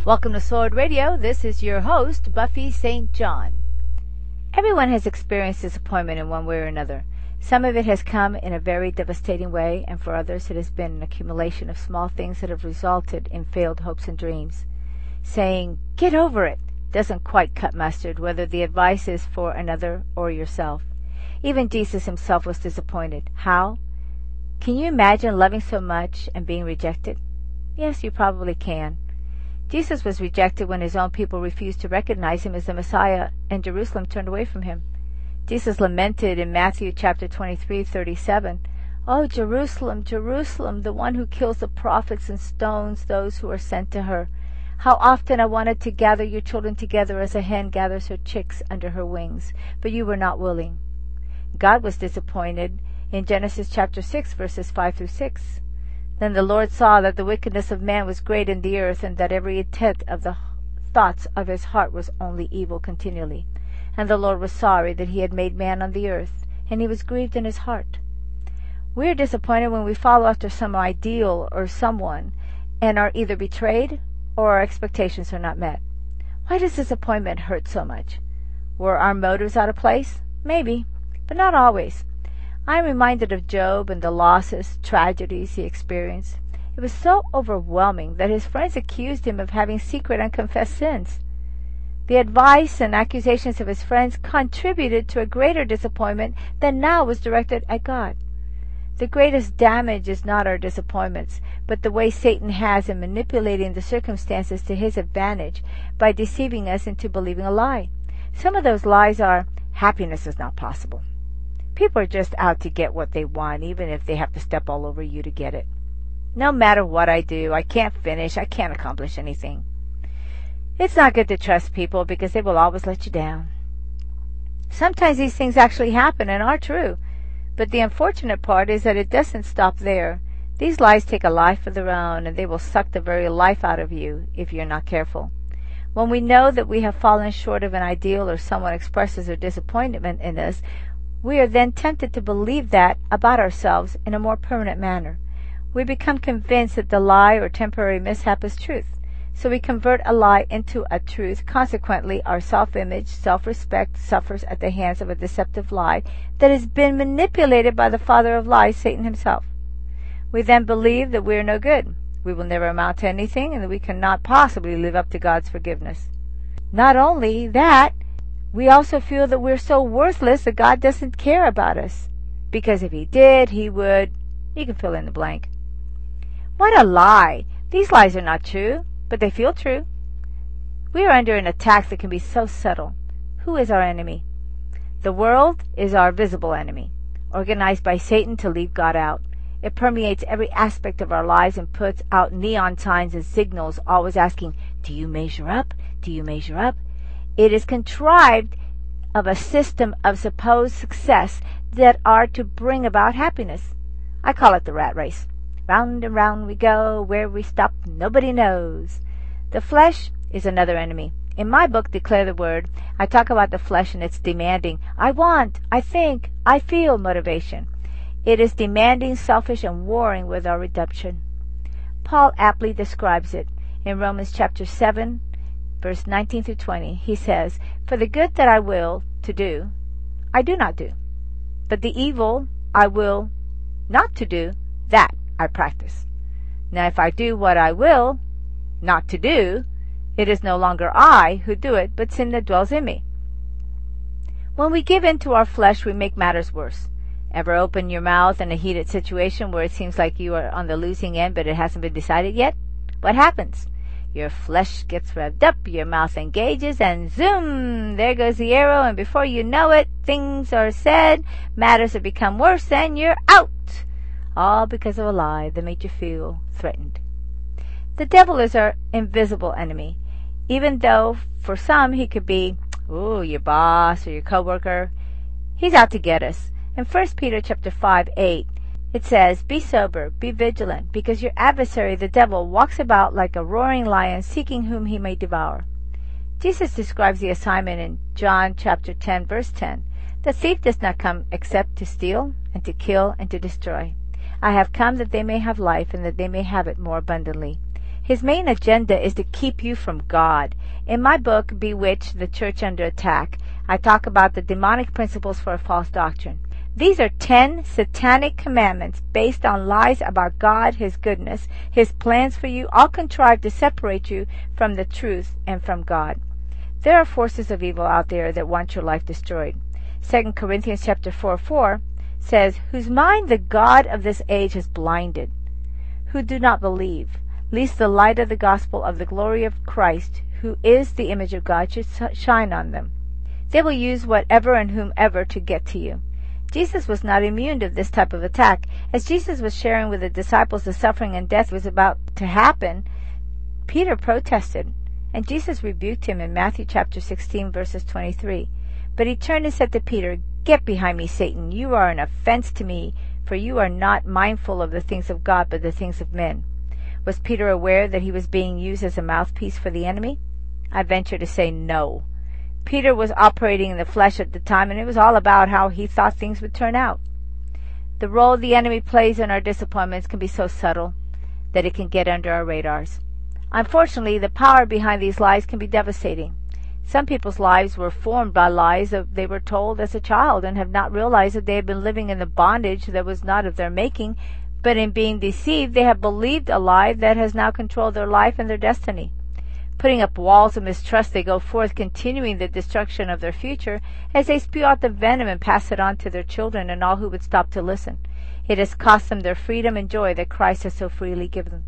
Welcome to Sword Radio. This is your host, Buffy St. John. Everyone has experienced disappointment in one way or another. Some of it has come in a very devastating way, and for others it has been an accumulation of small things that have resulted in failed hopes and dreams. Saying, "Get over it," doesn't quite cut mustard, whether the advice is for another or yourself. Even Jesus himself was disappointed. How? Can you imagine loving so much and being rejected? Yes, you probably can. Jesus was rejected when his own people refused to recognize him as the Messiah and Jerusalem turned away from him. Jesus lamented in Matthew chapter 23:37, "Oh, Jerusalem, Jerusalem, the one who kills the prophets and stones those who are sent to her. How often I wanted to gather your children together as a hen gathers her chicks under her wings, but you were not willing." God was disappointed in Genesis chapter 6, verses 5 through 6. Then the Lord saw that the wickedness of man was great in the earth, and that every intent of the thoughts of his heart was only evil continually. And the Lord was sorry that he had made man on the earth, and he was grieved in his heart. We are disappointed when we follow after some ideal or someone, and are either betrayed or our expectations are not met. Why does disappointment hurt so much? Were our motives out of place? Maybe, but not always. I am reminded of Job and the losses, tragedies he experienced. It was so overwhelming that his friends accused him of having secret unconfessed sins. The advice and accusations of his friends contributed to a greater disappointment than now was directed at God. The greatest damage is not our disappointments, but the way Satan has in manipulating the circumstances to his advantage by deceiving us into believing a lie. Some of those lies are, happiness is not possible. People are just out to get what they want, even if they have to step all over you to get it. No matter what I do, I can't finish, I can't accomplish anything. It's not good to trust people because they will always let you down. Sometimes these things actually happen and are true, but the unfortunate part is that it doesn't stop there. These lies take a life of their own, and they will suck the very life out of you if you're not careful. When we know that we have fallen short of an ideal or someone expresses their disappointment in us, we are then tempted to believe that about ourselves in a more permanent manner. We become convinced that the lie or temporary mishap is truth, so we convert a lie into a truth. Consequently, our self-image, self-respect suffers at the hands of a deceptive lie that has been manipulated by the father of lies, Satan himself. We then believe that we are no good, we will never amount to anything, and that we cannot possibly live up to God's forgiveness. Not only that, we also feel that we're so worthless that God doesn't care about us, because if he did, he would, you can fill in the blank. What a lie! These lies are not true, but they feel true. We are under an attack that can be so subtle. Who is our enemy? The world is our visible enemy, organized by Satan to leave God out. It permeates every aspect of our lives and puts out neon signs and signals, always asking, "Do you measure up? Do you measure up?" It is contrived of a system of supposed success that are to bring about happiness. I call it the rat race. Round and round we go, where we stop nobody knows. The flesh is another enemy. In my book, Declare the Word, I talk about the flesh and its demanding, I want, I think, I feel motivation. It is demanding, selfish, and warring with our redemption. Paul aptly describes it in Romans chapter 7, verse 19 through 20. He says, "For the good that I will to do, I do not do. But the evil I will not to do, that I practice. Now if I do what I will not to do, it is no longer I who do it, but sin that dwells in me." When we give in to our flesh, we make matters worse. Ever open your mouth in a heated situation where it seems like you are on the losing end, but it hasn't been decided yet? What happens? Your flesh gets revved up, your mouth engages, and zoom, there goes the arrow, and before you know it, things are said, matters have become worse, and you're out. All because of a lie that made you feel threatened. The devil is our invisible enemy, even though for some he could be, your boss or your coworker. He's out to get us. In 1 Peter chapter 5:8, it says, "Be sober, be vigilant, because your adversary the devil walks about like a roaring lion, seeking whom he may devour." Jesus describes the assignment in John chapter 10, verse 10. "The thief does not come except to steal and to kill and to destroy. I have come that they may have life, and that they may have it more abundantly." His main agenda is to keep you from God. In my book, Bewitched, The Church Under Attack, I talk about the demonic principles for a false doctrine. These are 10 satanic commandments based on lies about God, His goodness, His plans for you, all contrived to separate you from the truth and from God. There are forces of evil out there that want your life destroyed. 2 Corinthians chapter 4:4 says, "Whose mind the God of this age has blinded, who do not believe, lest the light of the gospel of the glory of Christ, who is the image of God, should shine on them." They will use whatever and whomever to get to you. Jesus was not immune to this type of attack. As Jesus was sharing with the disciples the suffering and death was about to happen, Peter protested, and Jesus rebuked him in Matthew chapter 16, verses 23. But he turned and said to Peter, "Get behind me, Satan. You are an offense to me, for you are not mindful of the things of God, but the things of men." Was Peter aware that he was being used as a mouthpiece for the enemy? I venture to say no. Peter was operating in the flesh at the time, and it was all about how he thought things would turn out. The role the enemy plays in our disappointments can be so subtle that it can get under our radars. Unfortunately, the power behind these lies can be devastating. Some people's lives were formed by lies that they were told as a child and have not realized that they have been living in the bondage that was not of their making, but in being deceived, they have believed a lie that has now controlled their life and their destiny. Putting up walls of mistrust, they go forth, continuing the destruction of their future as they spew out the venom and pass it on to their children and all who would stop to listen. It has cost them their freedom and joy that Christ has so freely given them.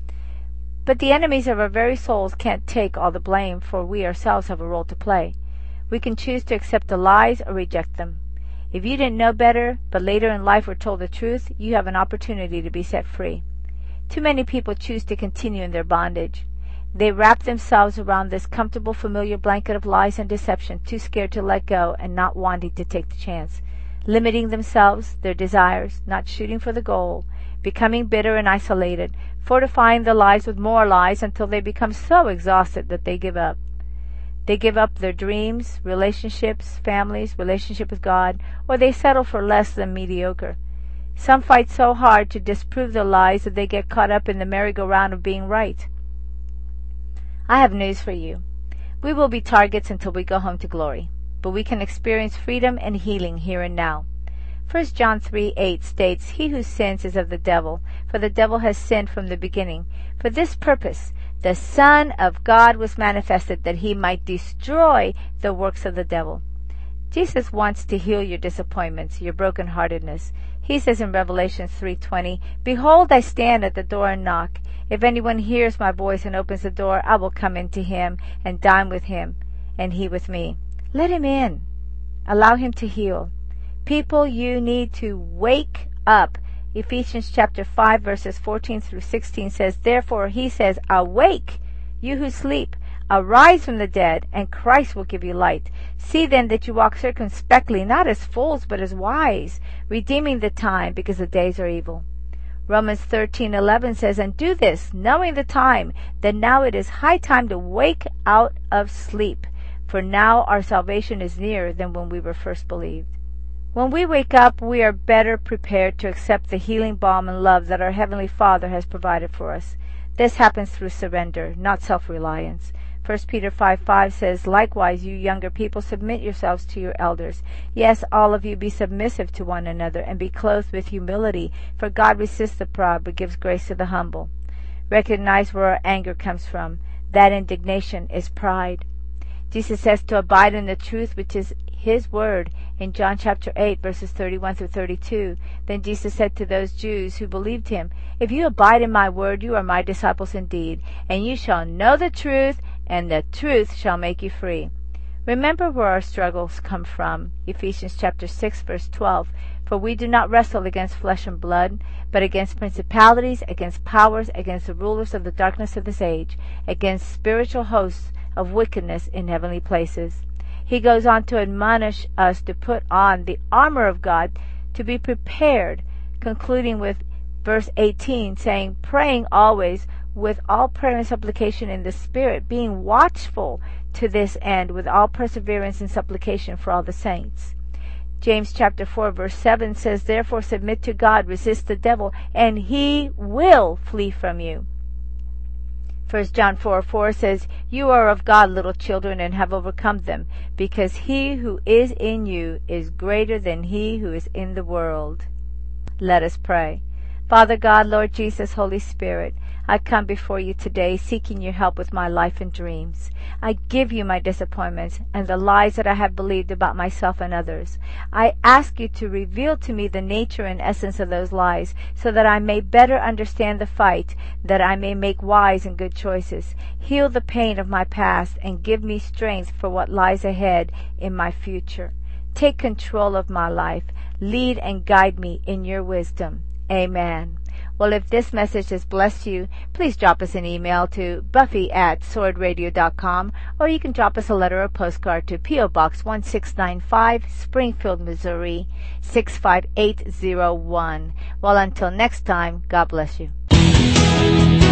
But the enemies of our very souls can't take all the blame, for we ourselves have a role to play. We can choose to accept the lies or reject them. If you didn't know better, but later in life were told the truth, you have an opportunity to be set free. Too many people choose to continue in their bondage. They wrap themselves around this comfortable, familiar blanket of lies and deception, too scared to let go and not wanting to take the chance, limiting themselves, their desires, not shooting for the goal, becoming bitter and isolated, fortifying the lies with more lies until they become so exhausted that they give up. They give up their dreams, relationships, families, relationship with God, or they settle for less than mediocre. Some fight so hard to disprove the lies that they get caught up in the merry-go-round of being right. I have news for you. We will be targets until we go home to glory, but we can experience freedom and healing here and now. 1 John 3:8 states, "He who sins is of the devil, for the devil has sinned from the beginning. For this purpose the Son of God was manifested, that he might destroy the works of the devil." Jesus wants to heal your disappointments, your brokenheartedness. He says in Revelation 3:20, "Behold, I stand at the door and knock. If anyone hears my voice and opens the door, I will come into him and dine with him, and he with me." Let him in. Allow him to heal. People, you need to wake up. Ephesians chapter 5, verses 14 through 16 says, "Therefore he says, Awake, you who sleep. Arise from the dead, and Christ will give you light. See then that you walk circumspectly, not as fools, but as wise, redeeming the time, because the days are evil." Romans 13:11 says, "And do this, knowing the time, that now it is high time to wake out of sleep. For now our salvation is nearer than when we were first believed." When we wake up, we are better prepared to accept the healing balm and love that our Heavenly Father has provided for us. This happens through surrender, not self-reliance. 1 Peter 5:5 says, "Likewise, you younger people, submit yourselves to your elders. Yes, all of you be submissive to one another, and be clothed with humility, for God resists the proud, but gives grace to the humble." Recognize where our anger comes from. That indignation is pride. Jesus says to abide in the truth, which is His word, in John chapter 8, verses 31 through 32. Then Jesus said to those Jews who believed him, "If you abide in my word, you are my disciples indeed, and you shall know the truth, and the truth shall make you free." Remember where our struggles come from. Ephesians chapter 6, verse 12. "For we do not wrestle against flesh and blood, but against principalities, against powers, against the rulers of the darkness of this age, against spiritual hosts of wickedness in heavenly places." He goes on to admonish us to put on the armor of God, to be prepared, concluding with verse 18, saying, "Praying always with all prayer and supplication in the Spirit, being watchful to this end with all perseverance and supplication for all the saints." James chapter 4, verse 7 says, "Therefore submit to God, resist the devil, and he will flee from you." 1 John 4:4 says, "You are of God, little children, and have overcome them, because he who is in you is greater than he who is in the world." Let us pray. Father God, Lord Jesus, Holy Spirit, I come before you today seeking your help with my life and dreams. I give you my disappointments and the lies that I have believed about myself and others. I ask you to reveal to me the nature and essence of those lies so that I may better understand the fight, that I may make wise and good choices. Heal the pain of my past and give me strength for what lies ahead in my future. Take control of my life. Lead and guide me in your wisdom. Amen. Well, if this message has blessed you, please drop us an email to buffy@swordradio.com, or you can drop us a letter or postcard to P.O. Box 1695, Springfield, Missouri 65801. Well, until next time, God bless you.